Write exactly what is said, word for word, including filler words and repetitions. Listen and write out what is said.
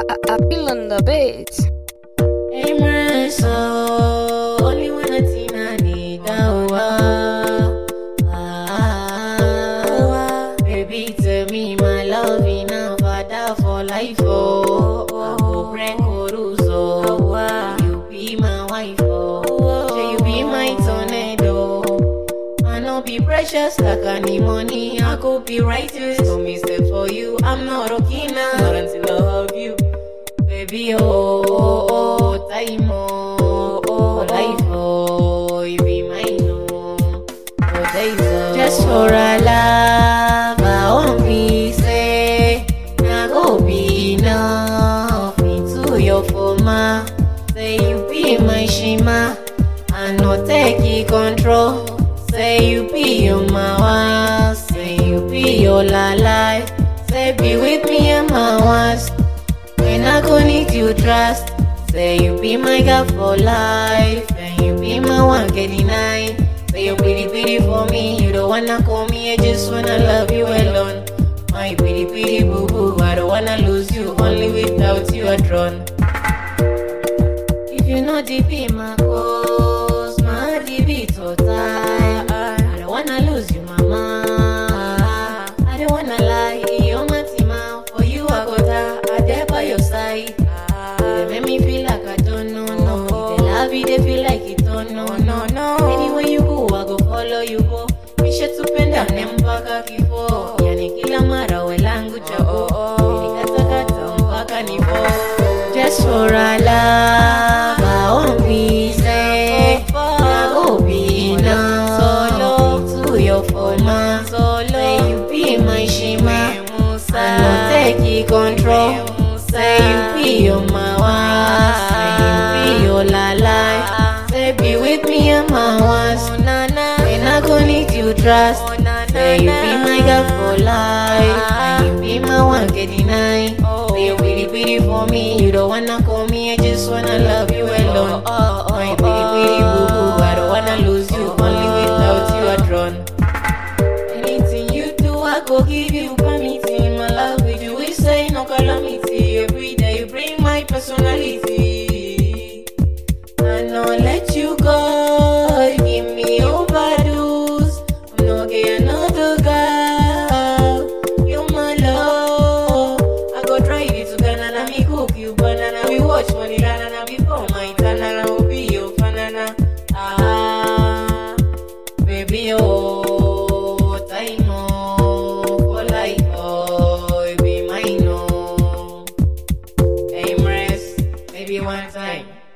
I feel on the beat. Hey, so only one thing I need, oh, ah, baby, tell me my love enough, father for life, oh, I go break Oruso, you be my wife, oh, say you be my tornado, I know be precious like any money, I go be righteous, so me stay for you, I'm not okay now, not until I love you. Baby, oh, oh, oh, time, oh, oh, life, oh, you be mine, oh, oh, days, oh. Just for a love, I won't be say, I go be enough, into your forma, say you be my shima, I no take it control, say you be your mawa, say you be your la life, say be with me and my was. When I go need you trust, say you be my girl for life, and you be my one get denied. Say you're pretty pretty for me, you don't wanna call me, I just wanna love you alone. My pretty pretty boo boo, I don't wanna lose you, only without you I drawn. If you know deep in my cause, my D B total, I don't wanna lose you, mama. I don't wanna lie, you're my team out, for you I got her. By your side, ah, they make me feel like I don't know, no. If they love you, they feel like it don't know, no, no. Anywhere you go, I go follow you go. Misha tupenda mpaka kifo, yani kila mara welangu chako. Nilikata mpaka nipo. Just for a love, I won't be say, I go be now. Solo to your forma, solo. Say you be my shima, I don't take it control. Say you be your mawa, say you be your la la. Say be with me and my ones. When I go need you trust, say you be my girl for life, and you be my one get denied. Say you pretty pretty for me, you don't wanna call me, I just wanna love you alone. My pretty pretty boo boo, I don't wanna lose you, only without you I drawn. Anything you do, I go give you permission. My love with you is say no calamity. Every day you bring my personality. I no let you go, you give me overdose. I'm not getting another girl. You're my love. I go drive you to Ghana, me cook you banana. We watch money run before my turn, and I will be your banana. Ah, baby, oh, time, oh, for life, oh, you be mine, oh. Hey, Mres, maybe one time.